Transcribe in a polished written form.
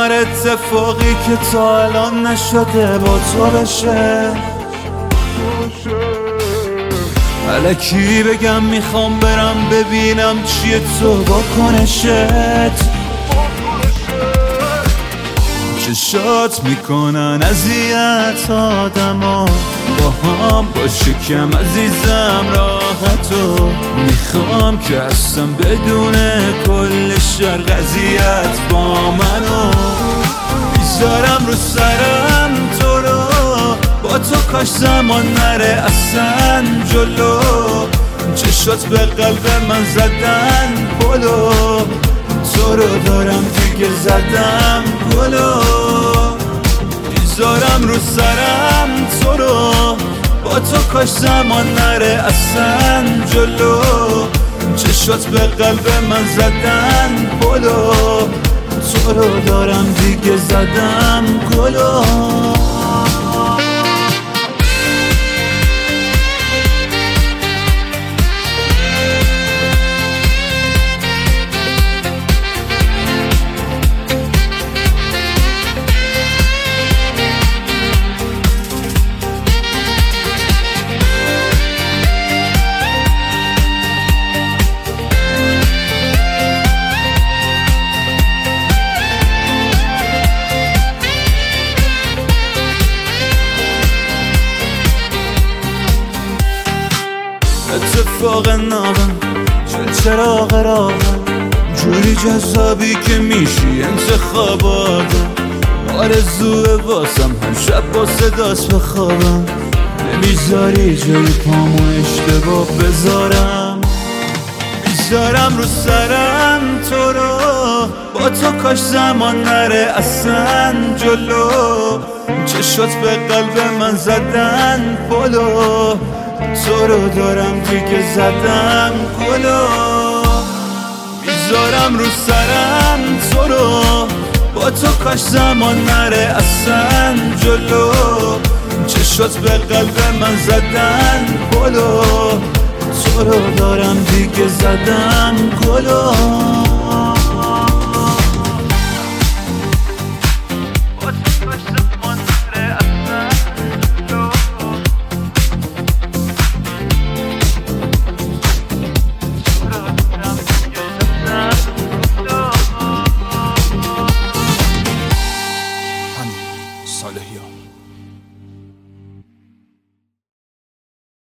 هر اتفاقی که تا الان نشده با تو بشه. الکی بگم میخوام برم ببینم چیه تو با کنشت. چشات میکنن اذیت آدما، با هم باشه کم عزیزم راحتو. میخوام که هستم بدون کل شر قضیت با منو. میذارم رو سرم تو رو، با تو کاش زمان نره اصلا جلو. چشات به قلب من زدن پلو، تو رو دارم دیگه زدم گلو. میذارم رو سرم تو رو، با تو کاش زمان نره اصلا جلو. چشات به قلب من زدن پلو، تو رو دارم دیگه زدم گلو. اتفاق نامم چه چراغ راهم، جوری جذابی که میشی انتخاباتم. آرزوه واسم هر شب با صداست بخوابم، نمیذاری جای پامو اشتباه بذارم. میذارم رو سرم تو رو، با تو کاش زمان نره اصلا جلو. چشات به قلب من زدن پلو، تو رو دارم دیگه زدم گلو. میذارم رو سرم تو رو، با تو کاش زمان نره اصلا جلو. چشات به قلب من زدن پلو، تو رو دارم دیگه زدم گلو. صالحی ها